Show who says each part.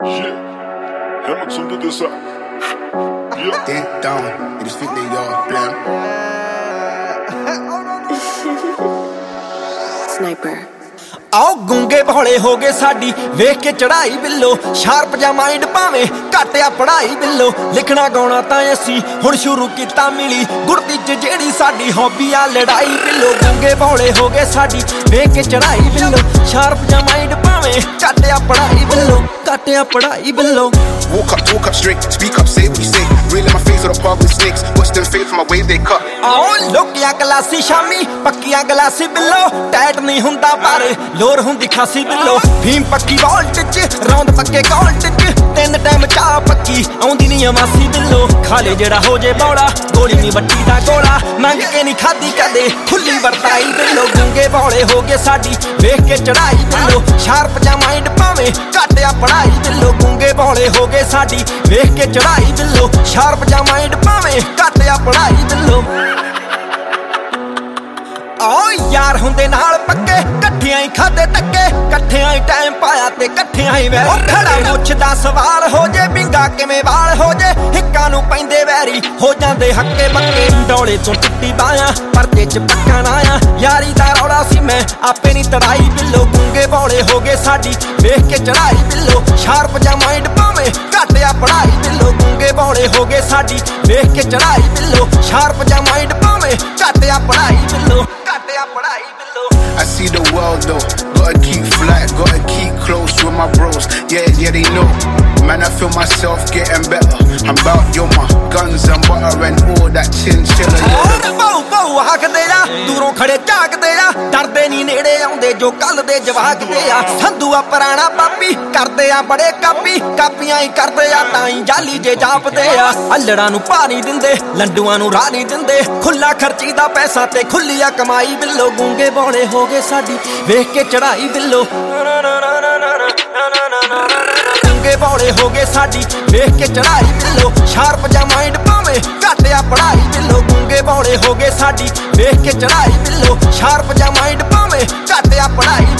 Speaker 1: Yeah, Hamilton did this up. Yeah.
Speaker 2: Dead down, it is fit they all blam.
Speaker 3: Sniper.
Speaker 4: आओ गूंगे भोले हो गए साडी वेख के चढ़ाई बिल्लो शार्प जा माइंड भावे घटिया पढ़ाई बिल्लो लिखना गाउणा तां असी हुण शुरू कीता मिली गुरदी च जेड़ी साडी हॉबी आ लड़ाई बिल्लो गूंगे भोले हो गए साडी वेख के चढ़ाई बिल्लो शार्प जा माइंड भावे घटिया पढ़ाई बिल्लो घटिया पढ़ाई बिल्लो
Speaker 2: Walk up straight, speak up, say what you say. Real in my face with a park with snakes. Watch them fade from my way they cut.
Speaker 4: आओ लोकिया गलासी शामी पक्किया गलासी बिल्लो टैट नहीं हुंदा पर लोर हुंदी खासी बिल्लो भीम पक्की वॉल्ट च रौंद पक्के कॉल्ट च तीन टाइम चाह पक्की आउंदी नहीं अमासी बिल्लो खाले जेड़ा हो जे बौड़ा गोली नहीं वट्टी दा गोला मंग के नहीं खादी कदे खुली वरताई बिल्लो गूंगे भोले हो गए साडी वेख के चढ़ाई बिल्लो शार्प जा माइंड भावे घटिया पढ़ाई बिल्लो गूंगे भोले हो गए साडी वेख के चढ़ाई बिल्लो शार्प जा माइंड भावे घटिया पढ़ाई बिल्लो आओ यार हुंदे नाल पक्के कट्ठियां ही खादे टक्के कट्ठियां ही टाइम पाया ते कट्ठियां ही वैरी खड़ा मुछ दा सवाल हो जे बिंगा किवें वाल हो जे हिक्कां नूं पैंदे वैरी हो जांदे हक्के बक्के डोले तो टुੱਟੀ बायां परदे च पक्का ना आया यारी दा रौला सी मैं आपे नहीं तड़ाई बिल्लो गूंगे भोले हो गए साडी वेख के चढ़ाई बिल्लो शार्प जा माइंड भावे घटिया पढ़ाई बिल्लो गूंगे भोले हो गए साडी वेख के चढ़ाई बिल्लो शार्प जा माइंड भावे घटिया पढ़ाई बिल्लो घटिया पढ़ाई बिल्लो
Speaker 2: I see the world though, gotta keep flat, gotta keep close with my bros. Yeah, they know. Man, I feel myself getting better. I'm about yo, my guns and butter and all that chinchilla.
Speaker 4: ਬਹੁ ਬਹੁ ਹੱਕਦੇ ਆ ਦੂਰੋਂ ਖੜੇ ਝਾਕਦੇ ਆ ਡਰਦੇ ਨਹੀਂ ਨੇੜੇ ਆਉਂਦੇ ਜੋ ਕੱਲ ਦੇ ਜਵਾਕਦੇ ਆ ਸੰਧੂ ਆ ਪੁਰਾਣਾ ਪਾਪੀ ਕਰਦੇ ਆ ਬੜੇ ਕਾਪੀ ਕਾਪੀਆਂ ਹੀ ਕਰਦੇ ਆ ਤਾਂ ਹੀ ਜਾਲੀ ਜੇ ਜਾਪਦੇ ਆ ਅਲੜਾਂ ਨੂੰ ਪਾ ਨਹੀਂ ਦਿੰਦੇ ਲੰਡੂਆਂ ਨੂੰ ਰਾਹ ਨਹੀਂ ਦਿੰਦੇ ਖੁੱਲਾ ਖਰਚੀ ਦਾ ਪੈਸਾ ਤੇ ਖੁੱਲੀ ਆ ਕਮਾਈ ਬਿੱਲੋ ਗੂੰਗੇ ਭੋਲੇ ਹੋ ਗਏ ਸਾਡੀ ਵੇਖ ਕੇ ਚੜਾਈ ਬਿੱਲੋ गूंगे भोले हो गए साडी वेख के चढ़ाई बिल्लो शार्प जा माइंड भावे घटिया पढ़ाई बिल्लो गूंगे भोले हो गए साडी वेख के चढ़ाई बिल्लो शार्प जा माइंड भावे घटिया पढ़ाई